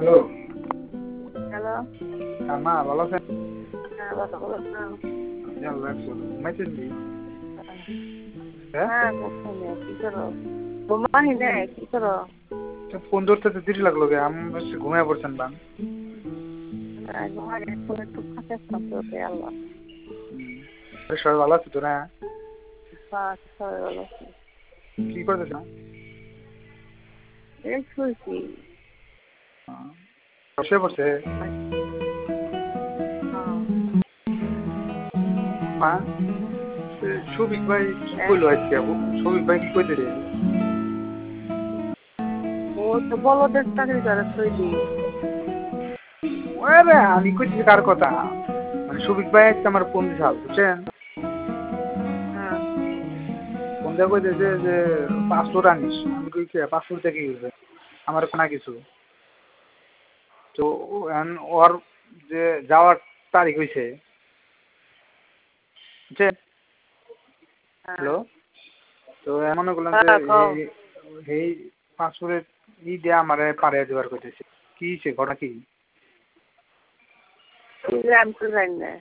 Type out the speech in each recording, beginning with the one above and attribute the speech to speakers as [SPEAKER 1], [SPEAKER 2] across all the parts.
[SPEAKER 1] Hello.
[SPEAKER 2] Hello.
[SPEAKER 1] মা ভালো আছেন?
[SPEAKER 2] হ্যাঁ, ভালো বলছিলাম।
[SPEAKER 1] জি, আল্লাহ রাখছে। ঘুমাইছেন কি? হ্যাঁ?
[SPEAKER 2] হ্যাঁ, ঘুমাইনি। কি করো? ঘুমাই নাই, কি করো?
[SPEAKER 1] তো ফোন ধরতে তো দেরি লাগলো গে, আমি ভাবছি ঘুমায় পড়ছেন বান।
[SPEAKER 2] না, ঘুমাই নাই, ফোন একটু ফাঁকে ফাঁকে আল্লাহ।
[SPEAKER 1] সবাই ভালো আছে তো না?
[SPEAKER 2] বাস, সবাই ভালো আছে।
[SPEAKER 1] কি করতেছ?
[SPEAKER 2] এই শুয়েছি।
[SPEAKER 1] শুয়ে পড়ছে? মা, শফিক ভাই কি কইলো আজকে? শফিক ভাই কি কইতেছে?
[SPEAKER 2] ও তো বলদের চাকরি করে সইদি।
[SPEAKER 1] আরে আমি কইতেছি কার কথা? মানে শফিক ভাই আজকে আমার ফোন দিছাল, বুঝছেন?
[SPEAKER 2] হ্যাঁ।
[SPEAKER 1] ফোন দিয়ে কইতেছে যে পাসপোর্ট আনিস। আমি কই কি পাসপোর্ট দিয়ে কি করবে? আমার কোনা কিছু। তো ওর যে যাওয়ার তারিখ হইছে, বুঝছেন? হ্যালো। তো এমন করলাম যে এই পাসপোর্টের দিয়ে আমারে পাড়িয়ে দেওয়ার কইতেছে। কি হইছে, ঘটনা কি?
[SPEAKER 2] আমি তো জানি না।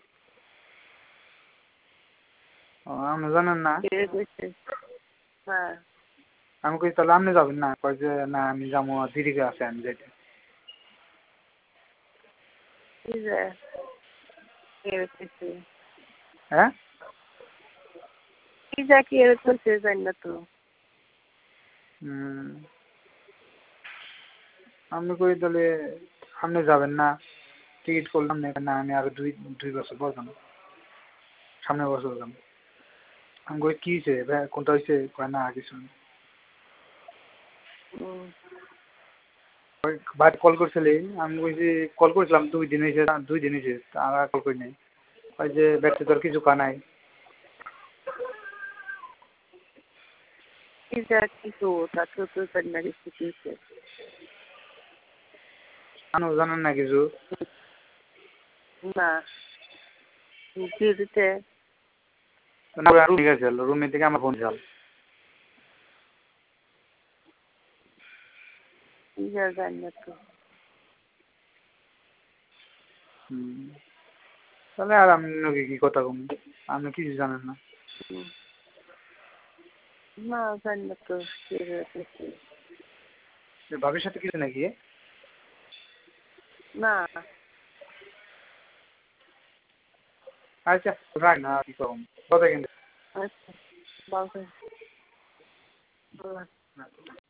[SPEAKER 1] আপনি জানেন না?
[SPEAKER 2] হ্যাঁ।
[SPEAKER 1] আমি কই তাহলে আপনি যাবেন না? কয় যে না আমি যাবো, দিদিকে আছে আমি যাইতে।
[SPEAKER 2] কি যে কি
[SPEAKER 1] হ্যাঁ?
[SPEAKER 2] যা কি এরকম জানি না তো।
[SPEAKER 1] আপনি কই তাহলে আপনি যাবেন না? টিকিট করলাম না, আমি আরো দুই বছর পর যাবো, সামনের বছর যাবো। আমি কই কি হয়েছে, কোনটা হয়েছে? কয় না কিছু না। ভাই কল করছিলি? আমি কইছি কল করেছিলাম 2 দিন হয়েছে, 2 দিন হয়েছে, আর কল করি নাই। ওই যে ব্যাগটা তোর কিছু কা নাই।
[SPEAKER 2] কি যা কিছু তা তো জানি না কিছু কি হয়েছে।
[SPEAKER 1] জানেন না কিছু?
[SPEAKER 2] না, দিয়ে দিতে
[SPEAKER 1] রুমে গেছিল, রুমে থেকে আমার ফোন ছিল।
[SPEAKER 2] জানি না তো।
[SPEAKER 1] তাহলে আর আমি কি কথা কম? আপনি কিছু জানেন না?
[SPEAKER 2] না, জানি না তো।
[SPEAKER 1] ভাবির সাথে কিছু নাকি?
[SPEAKER 2] না।
[SPEAKER 1] আচ্ছা, রাখ না, কি করুন কথা কিন্তু।
[SPEAKER 2] আচ্ছা, বাবা।